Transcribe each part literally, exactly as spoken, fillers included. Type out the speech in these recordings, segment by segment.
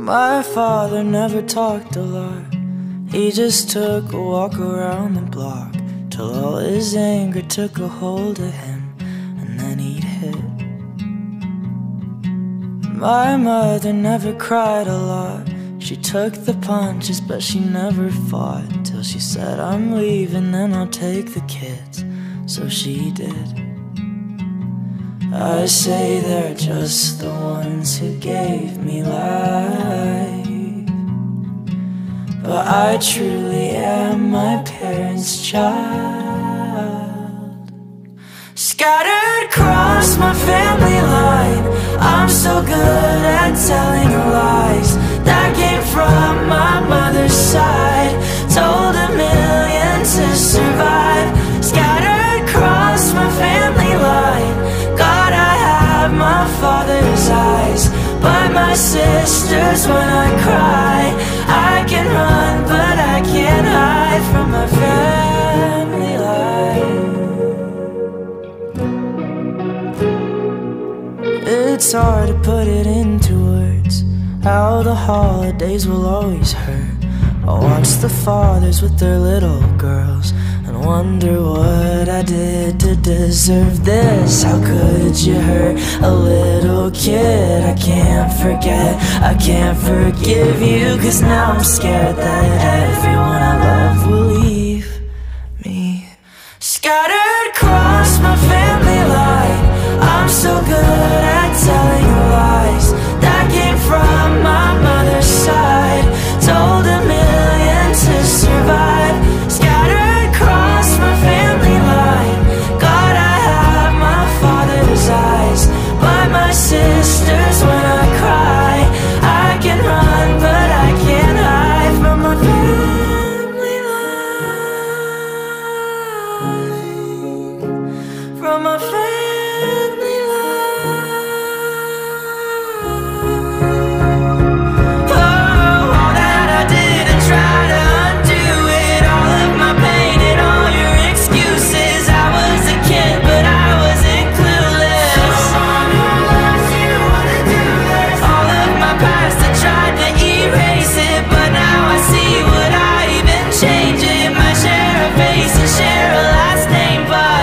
My father never talked a lot. He just took a walk around the block till all his anger took a hold of him, and then he'd hit. My mother never cried a lot. She took the punches but she never fought, till she said, "I'm leaving and I'll take the kids." So she did. I say they're just the ones who gave me life, but I truly am my parents' child. Scattered across my family line, I'm so good at telling lies. That came from my mother's side. Told a million to survive. Scattered across my family line. God, I have my father's eyes, but my sisters when I cry. I can run, but I can't hide from my family life. It's hard to put it into words, how the holidays will always hurt. I watch the fathers with their little girls and wonder what I did to deserve this. How could you hurt a little kid? I can't forget, I can't forgive you, 'cause now I'm scared that everyone I love will leave me. Scattered across my family line, I'm so good at telling lies. That came from my mother's side. Told a million to survive. Scattered across my family line. God, I have my father's eyes, but my sisters when I cry. I can run, but I can't hide from my family line. From my family line. Oh, all that I did and try to undo it, all of my pain and all your excuses. I was a kid, but I wasn't clueless. Someone who loves you wanna do this. All of my past, I tried to erase it, but now I see, would I even change it? My share of face and share a last name, but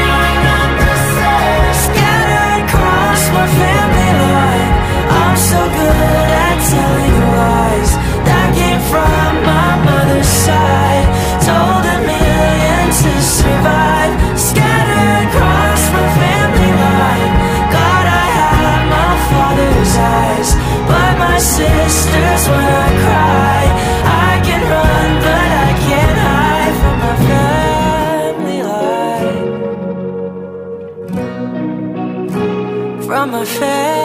scattered across my family line. I'm so good at telling lies. That came from my mother's side. Told a million to survive. Scattered across my family line. God, I have my father's eyes, but my sisters when I cry. I can run, but I can't hide from my family line. From my family